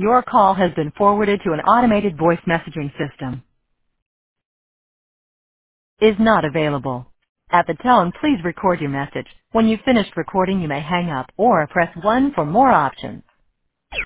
Your call has been forwarded to an automated voice messaging system. Is not available. At the tone, please record your message. When you've finished recording, you may hang up or press 1 for more options.